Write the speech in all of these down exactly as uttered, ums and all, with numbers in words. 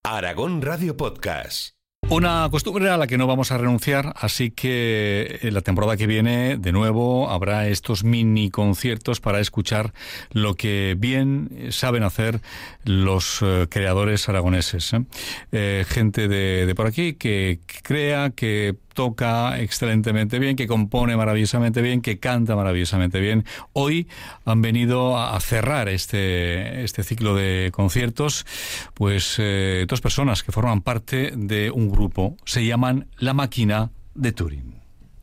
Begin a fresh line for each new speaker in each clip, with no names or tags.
Aragón Radio Podcast.
Una costumbre a la que no vamos a renunciar, así que la temporada que viene, de nuevo, habrá estos mini conciertos para escuchar lo que bien saben hacer los eh, creadores aragoneses. ¿eh? Eh, gente de, de por aquí que crea, que toca excelentemente bien, que compone maravillosamente bien, que canta maravillosamente bien. Hoy han venido a cerrar este, este ciclo de conciertos, pues eh, dos personas que forman parte de un grupo. Se llaman La Máquina de Turín.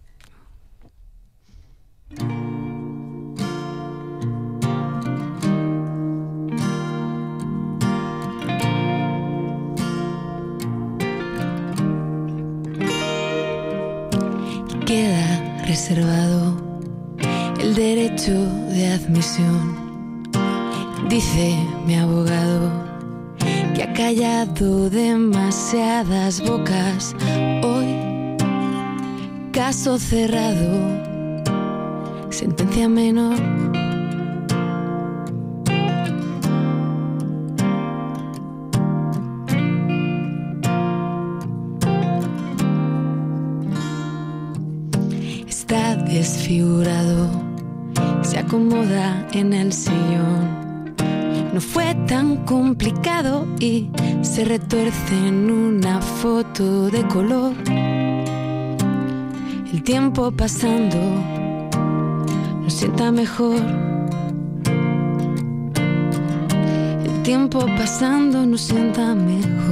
Queda reservado el derecho de admisión. Dice mi abogado que ha callado demasiadas bocas. Hoy, caso cerrado, sentencia menor. Está desfigurado, se acomoda en el sillón. No fue tan complicado y se retuerce en una foto de color. El tiempo pasando nos sienta mejor. El tiempo pasando nos sienta mejor.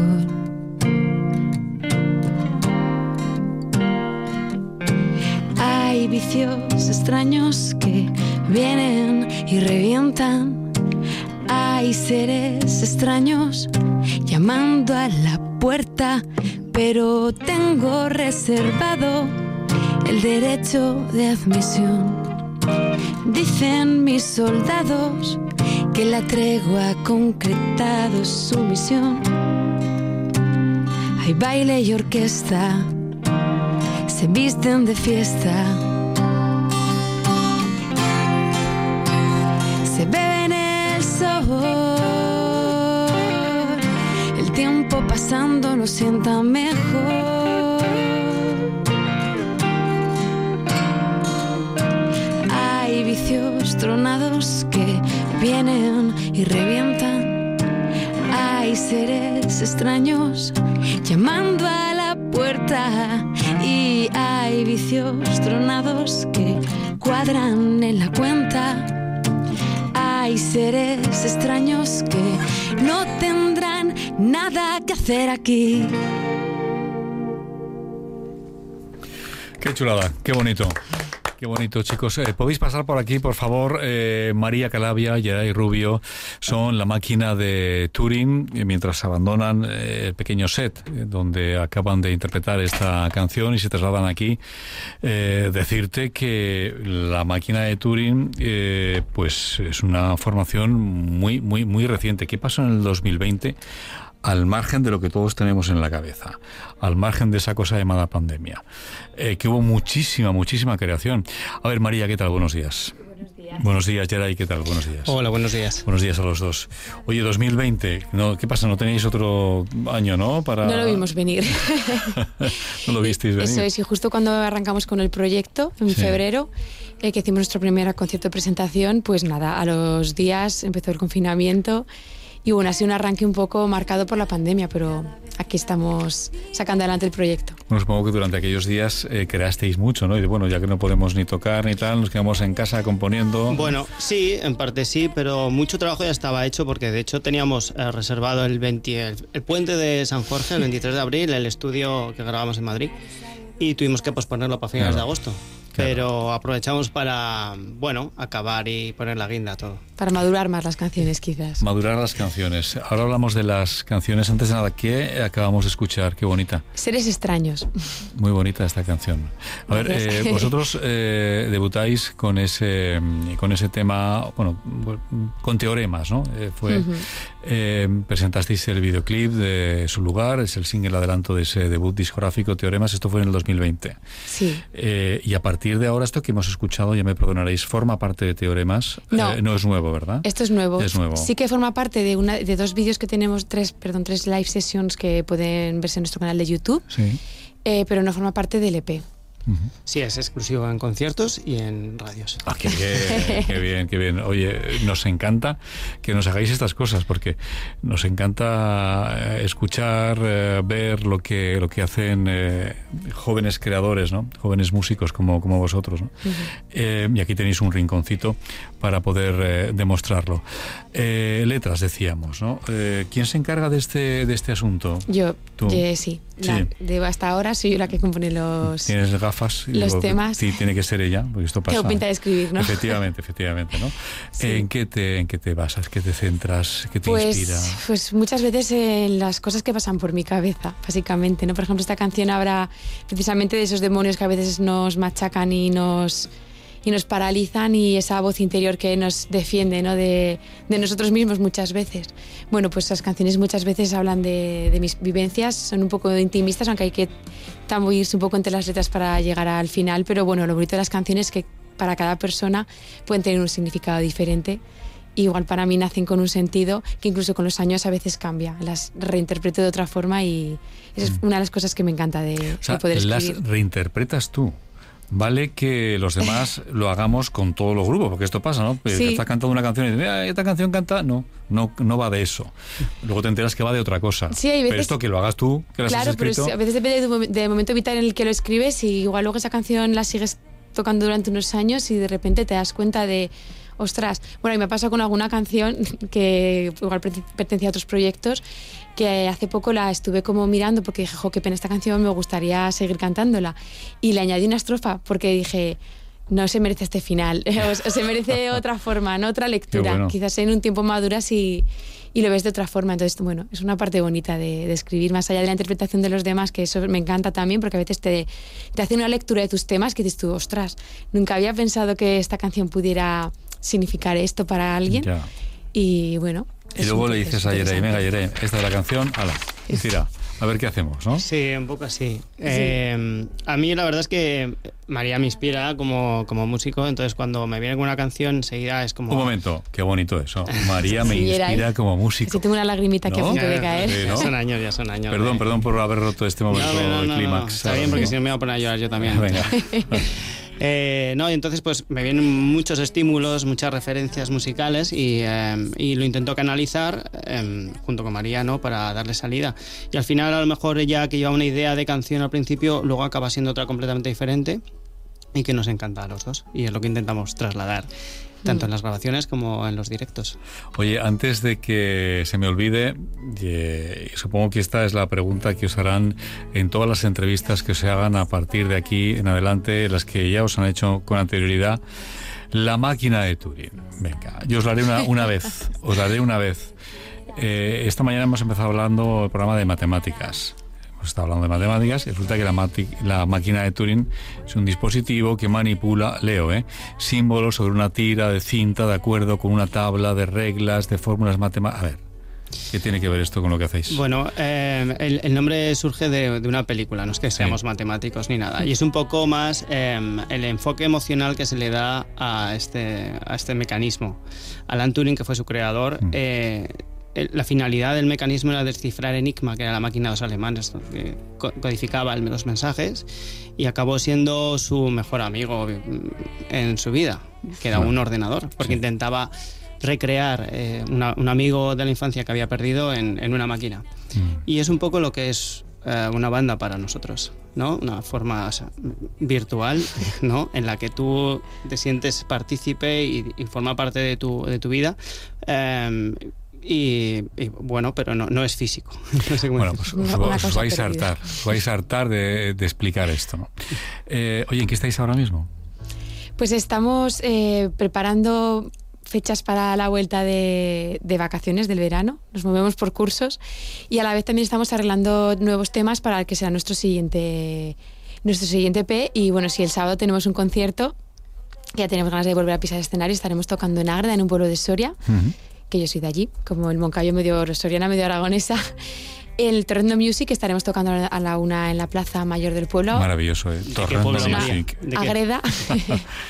Hay vicios extraños que vienen y revientan. Hay seres extraños llamando a la puerta, pero tengo reservado el derecho de admisión. Dicen mis soldados que la tregua ha concretado su misión. Hay baile y orquesta, se visten de fiesta, se beben el sol. El tiempo pasando nos sienta mejor. Hay vicios tronados que vienen y revientan. Hay seres extraños llamando a la puerta. Y hay vicios tronados que cuadran en la cuenta. Hay seres extraños que no tendrán nada que hacer aquí.
Qué chulada, qué bonito. Qué bonito, chicos. Eh, ¿Podéis pasar por aquí, por favor? Eh, María Calabia, Geray Rubio son La Máquina de Turín, eh, mientras abandonan eh, el pequeño set eh, donde acaban de interpretar esta canción y se trasladan aquí. Eh, decirte que La Máquina de Turín eh, pues es una formación muy, muy, muy reciente. ¿Qué pasó en el dos mil veinte? Al margen de lo que todos tenemos en la cabeza, al margen de esa cosa llamada pandemia, eh, que hubo muchísima, muchísima creación. A ver, María, ¿qué tal? Buenos días.
Buenos días.
Buenos días, Geray, ¿qué tal? Buenos días.
Hola, buenos días.
Buenos días a los dos. Oye, dos mil veinte, ¿no? ¿Qué pasa? ¿No tenéis otro año, no? Para...
No lo vimos venir.
No lo visteis venir.
Eso es, y justo cuando arrancamos con el proyecto, en sí. febrero, eh, que hicimos nuestro primer concierto de presentación, pues nada, a los días empezó el confinamiento. Y bueno, ha sido un arranque un poco marcado por la pandemia, pero aquí estamos sacando adelante el proyecto.
Bueno, supongo que durante aquellos días eh, creasteis mucho, ¿no? Y bueno, ya que no podemos ni tocar ni tal, nos quedamos en casa componiendo.
Bueno, sí, en parte sí, pero mucho trabajo ya estaba hecho porque de hecho teníamos eh, reservado el, veinte, el, el puente de San Jorge, el veintitrés de abril, el estudio que grabamos en Madrid, y tuvimos que posponerlo para finales claro. de agosto. Claro. Pero aprovechamos para, bueno, acabar y poner la guinda a todo.
Para madurar más las canciones, quizás.
Madurar las canciones. Ahora hablamos de las canciones. Antes de nada, ¿qué acabamos de escuchar? Qué bonita.
Seres extraños.
Muy bonita esta canción. A ver, eh, vosotros eh, debutáis con ese con ese tema, bueno, con Teoremas, ¿no? Eh, fue uh-huh. eh, presentasteis el videoclip de Su Lugar, es el single adelanto de ese debut discográfico Teoremas. Esto fue en el dos mil veinte.
Sí.
Eh, y a partir de ahora, esto que hemos escuchado, ya me perdonaréis, ¿forma parte de Teoremas?
No.
Eh, no es nuevo. nuevo, ¿verdad?
Esto es nuevo.
Es nuevo.
Sí que forma parte de una de dos vídeos que tenemos, tres, perdón, tres live sessions que pueden verse en nuestro canal de YouTube,
Sí.
eh, pero no forma parte del E P.
Uh-huh.
Sí, es exclusivo en conciertos y en radios.
Ah, qué bien, qué bien, qué bien. Oye, nos encanta que nos hagáis estas cosas porque nos encanta escuchar, eh, ver lo que lo que hacen eh, jóvenes creadores, ¿no? Jóvenes músicos como, como vosotros, ¿no? Uh-huh. Eh, y aquí tenéis un rinconcito para poder eh, demostrarlo. Eh, letras, decíamos, ¿no? Eh, ¿Quién se encarga de este de este asunto?
Yo,
¿Tú?
Yo sí. La,
Sí.
de, hasta ahora soy yo la que compone los,
Tienes gafas. Y
los
digo,
temas.
Sí, tiene que ser ella, porque esto pasa.
Tengo pinta de escribir, ¿no?
Efectivamente, efectivamente, ¿no?
Sí.
¿En qué te en qué te basas? ¿Qué te centras? ¿Qué te
Pues,
inspira?
pues muchas veces en las cosas que pasan por mi cabeza, básicamente, ¿no? Por ejemplo, esta canción habla precisamente de esos demonios que a veces nos machacan y nos y nos paralizan, y esa voz interior que nos defiende, ¿no? de, de nosotros mismos muchas veces. Bueno, pues esas canciones muchas veces hablan de, de mis vivencias, son un poco intimistas, aunque hay que tambuirse un poco entre las letras para llegar al final, pero bueno, lo bonito de las canciones es que para cada persona pueden tener un significado diferente. Igual para mí nacen con un sentido que incluso con los años a veces cambia. Las reinterpreto de otra forma y esa es una de las cosas que me encanta de,
O sea,
de poder escribir.
las reinterpretas tú. Vale que los demás lo hagamos con todos los grupos, porque esto pasa, ¿no? Que
Sí.
estás cantando una canción y dices, "Ah, esta canción canta", no, no, no va de eso. Luego te enteras que va de otra cosa.
Sí, hay veces-
Pero esto que lo hagas tú, que lo has
Claro, pero
escrito.
es- a veces depende del momen- del momento vital en el que lo escribes, y igual luego esa canción la sigues tocando durante unos años y de repente te das cuenta de, ostras, bueno, y me ha pasado con alguna canción que igual perten- pertenecía a otros proyectos, que hace poco la estuve como mirando porque dije, jo, qué pena esta canción, me gustaría seguir cantándola, y le añadí una estrofa porque dije, no se merece este final, o se merece otra forma, no otra lectura.
bueno.
Quizás en un tiempo maduras y, y lo ves de otra forma. Entonces, bueno, es una parte bonita de, de escribir, más allá de la interpretación de los demás, que eso me encanta también, porque a veces te, te hace una lectura de tus temas que dices tú, ostras, nunca había pensado que esta canción pudiera significar esto para alguien.
Ya.
Y bueno.
Y
es
luego
un
le
proceso
dices a Yerei, venga
interesante.
Yerei, esta es la canción, ala, tira, a ver qué hacemos, ¿no?
Sí, un poco así. Eh, a mí la verdad es que María me inspira como, como músico, entonces cuando me viene con una canción enseguida es como...
Un momento, qué bonito eso. María me
Sí, Yerei.
inspira como músico.
Sí, tengo una lagrimita aquí
¿No?
a punto de
Ya,
caer.
Sí,
ya
¿no?
son años, ya son años.
Perdón,
de-
perdón por haber roto este momento
No, no, no, no,
clímax.
está bien, porque
¿no?
si no me voy a poner a llorar yo también.
Venga.
Eh, no, y entonces pues me vienen muchos estímulos, muchas referencias musicales y, eh, y lo intento canalizar eh, junto con María, ¿no? Para darle salida. Y al final a lo mejor ella, que lleva una idea de canción al principio, luego acaba siendo otra completamente diferente y que nos encanta a los dos. Y es lo que intentamos trasladar, tanto en las grabaciones como en los directos.
Oye, antes de que se me olvide, eh, supongo que esta es la pregunta que os harán en todas las entrevistas que se hagan a partir de aquí en adelante, las que ya os han hecho con anterioridad. La máquina de Turing. Venga, yo os la haré una, una vez. Os la haré una vez. Eh, esta mañana hemos empezado hablando del programa de matemáticas. Hemos estado hablando de matemáticas y resulta que la, mati- la máquina de Turing es un dispositivo que manipula, leo, ¿eh? símbolos sobre una tira de cinta de acuerdo con una tabla de reglas, de fórmulas matemáticas. A ver, ¿qué tiene que ver esto con lo que hacéis?
Bueno, eh, el, el nombre surge de, de una película, no es que seamos
Sí.
matemáticos ni nada, y es un poco más eh, el enfoque emocional que se le da a este, a este mecanismo. Alan Turing, que fue su creador,
Mm.
eh, el- la finalidad del mecanismo era descifrar Enigma, que era la máquina de los alemanes, que co- codificaba el- los mensajes, y acabó siendo su mejor amigo mm, en su vida, que era
Bueno,
un ordenador, porque
sí.
intentaba recrear eh, una- un amigo de la infancia que había perdido en, en una máquina.
Mm.
Y es un poco lo que es eh, una banda para nosotros, ¿no? Una forma, o sea, virtual, ¿no? En la que tú te sientes partícipe y, y forma parte de tu, de tu vida. Eh, y, y, bueno, pero no, no es físico. No sé cómo
Bueno,
decirlo.
pues os,
Una- una
os
cosa
vais a
perdida.
hartar, os vais a hartar de, de explicar esto, ¿no? Eh, oye, ¿en qué estáis ahora mismo?
Pues estamos eh, preparando fechas para la vuelta de, de vacaciones del verano. Nos movemos por cursos y a la vez también estamos arreglando nuevos temas para el que será nuestro siguiente nuestro siguiente E P. Y bueno, si el sábado tenemos un concierto, ya tenemos ganas de volver a pisar escenario, estaremos tocando en Ágreda, en un pueblo de Soria,
Uh-huh.
que yo soy de allí, como el Moncayo medio soriana, medio aragonesa. En el Torrendo Music estaremos tocando a la una en la Plaza Mayor del pueblo.
Maravilloso, ¿eh?
qué
Torrendo
pueblo, María?
Music.
¿De qué?
Ágreda.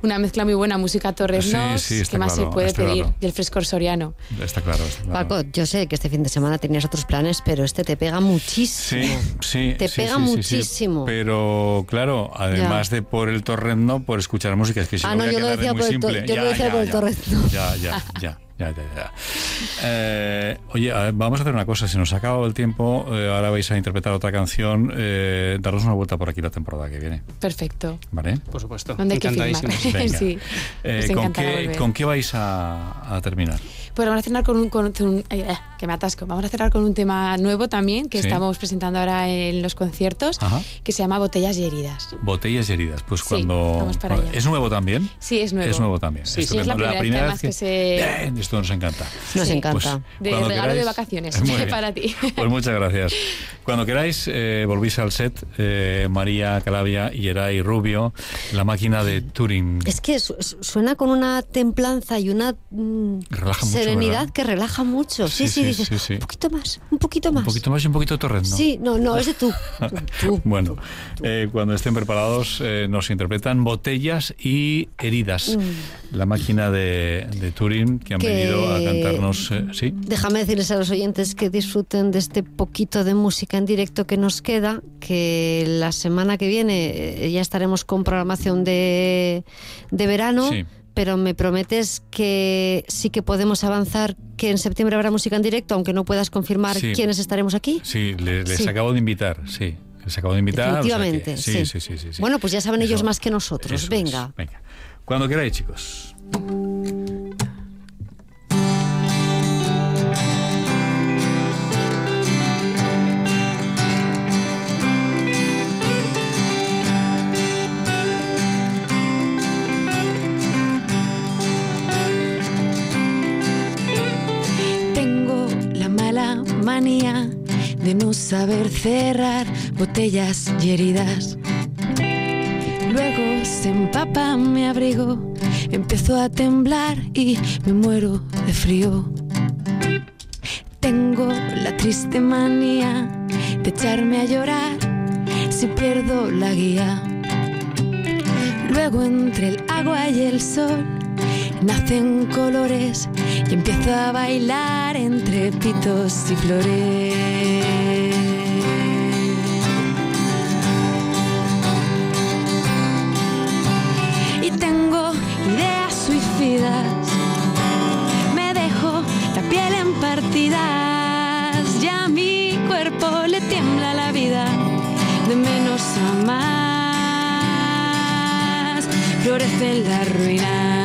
una mezcla muy buena, música torreznos,
Sí, sí, está
¿qué más
claro,
se puede
está
pedir?
claro.
Y el frescor soriano.
Está claro, está claro.
Paco, yo sé que este fin de semana tenías otros planes, pero este te pega muchísimo.
Sí, sí.
Te
sí,
pega
sí, sí,
muchísimo.
Sí, pero claro, además
Ya.
de por el torrendo, por escuchar música, es que si
Ah,
no,
no,
voy a
yo lo
quedar
decía
muy
por el to-
simple.
yo lo
Ya,
decía
ya,
por el
ya.
torrendo.
Ya, ya, ya. Ya, ya, ya. Eh, oye, a ver, vamos a hacer una cosa. Si nos ha acabado el tiempo, eh, ahora vais a interpretar otra canción. Eh, daros una vuelta por aquí la temporada que viene.
Perfecto.
¿Vale?
Por supuesto.
¿Dónde hay que firmar?
Encantadísimos.
Venga.
Sí.
Eh,
Nos
¿con,
encantará
qué,
volver.
¿Con qué vais a, a terminar?
Pues vamos a cerrar con un, con un- ay, eh, que me atasco. Vamos a cerrar con un tema nuevo también que
Sí.
estamos presentando ahora en los conciertos,
Ajá.
que se llama Botellas y heridas.
Botellas y heridas. Pues
Sí,
cuando.
vamos para allá.
¿Es nuevo también?
Sí, es nuevo.
Es nuevo también.
Sí, sí, es la
Estupendo.
primera vez que además que se-
Bien, esto nos encanta.
Nos
Sí.
encanta.
Pues,
De
cuando
regalo de
queráis-
vacaciones
Muy bien.
para ti.
Pues muchas gracias. Cuando queráis, eh, volvís al set, eh, María Calavia y Geray Rubio, la máquina de Turing.
Es que su- su- suena con una templanza y una mm,
Relaja mucho,
serenidad
¿verdad?
que relaja mucho. Sí,
Sí,
sí,
sí,
dices,
sí, sí.
un poquito más, un poquito más.
Un poquito más y un poquito torrendo.
Sí, no, no, es de tú. Tú, tú.
Bueno, eh, cuando estén preparados eh, nos interpretan Botellas y Heridas, la máquina de, de Turing que han
Que-
venido a cantarnos. eh, ¿sí?
Déjame decirles a los oyentes que disfruten de este poquito de música en directo que nos queda, que la semana que viene eh, ya estaremos con programación de, de verano.
Sí.
Pero me prometes que sí que podemos avanzar, que en septiembre habrá música en directo, aunque no puedas confirmar
Sí.
quiénes estaremos aquí.
Sí, le- les
Sí.
acabo de invitar, sí. Les acabo de invitar. o sea que-
Definitivamente,
sí,
sí.
sí, sí, sí, sí.
Bueno, pues ya saben
Eso-
ellos más que nosotros.
eso es.
Venga.
Venga. Cuando queráis, chicos.
Tengo la mala manía de no saber cerrar botellas y heridas. Luego se empapa mi abrigo, empiezo a temblar y me muero de frío. Tengo la triste manía de echarme a llorar si pierdo la guía. Luego entre el agua y el sol nacen colores y empiezo a bailar entre pitos y flores. Y tengo ideas suicidas, me dejo la piel en partidas, ya a mi cuerpo le tiembla la vida, de menos a más, florece en la ruina.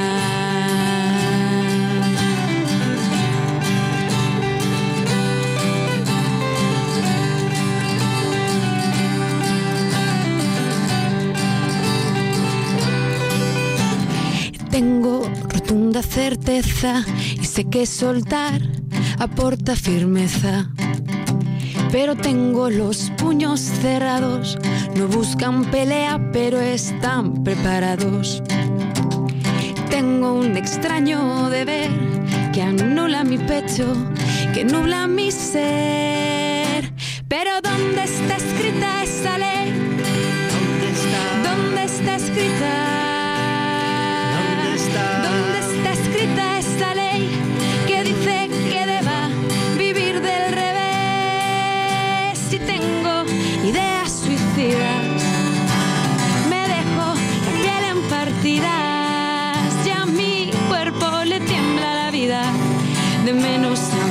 Tengo rotunda certeza y sé que soltar aporta firmeza. Pero tengo los puños cerrados, no buscan pelea, pero están preparados. Tengo un extraño deber que anula mi pecho, que nubla mi ser. Pero ¿dónde está escrita esa ley?
¿Dónde está?
¿Dónde está escrita?
¿Dónde está?
¿Dónde está escrita esa ley que dice que deba vivir del revés? Si tengo ideas suicidas, me dejo la piel en partidas, ya a mi cuerpo le tiembla la vida, de menos a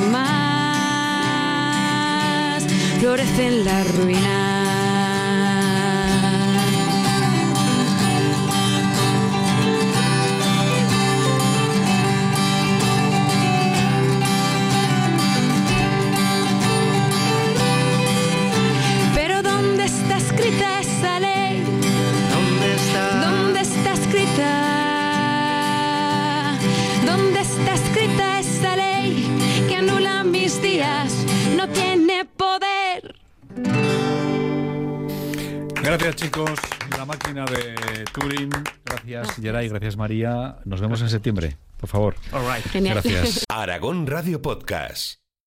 más, florece en la ruina. Pero ¿dónde está escrita esa ley?
¿Dónde está?
¿Dónde está escrita? ¿Dónde está escrita esa ley que anula mis días? No tiene poder.
Gracias, chicos. La máquina de Turing. Gracias, Geray. Gracias, María. Nos vemos en septiembre, por favor.
All right.
Genial.
Gracias.
Aragón Radio Podcast.